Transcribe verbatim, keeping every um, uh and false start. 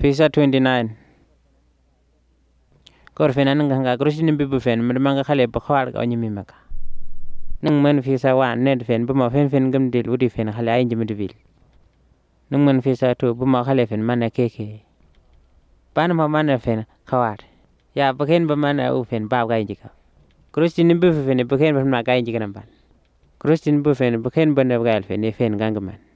Fisa twenty-nine. Kor fen an nga krusi ni bibu fen manga khale ba khwar ka nyimi maka. Nung man fisa wan ned fen bu ma fen fen gam del wudi fen khale ay njimi de vil. Nung man fisa to bu ma khale fen mana keke. Pan ma mana fen khwar. Ya baken ba mana u fen ba ga njika. Krusi ni bibu fen baken ba ma ga njika nan ban. Krusi ni bibu fen baken ba ne ga fen fen gangaman.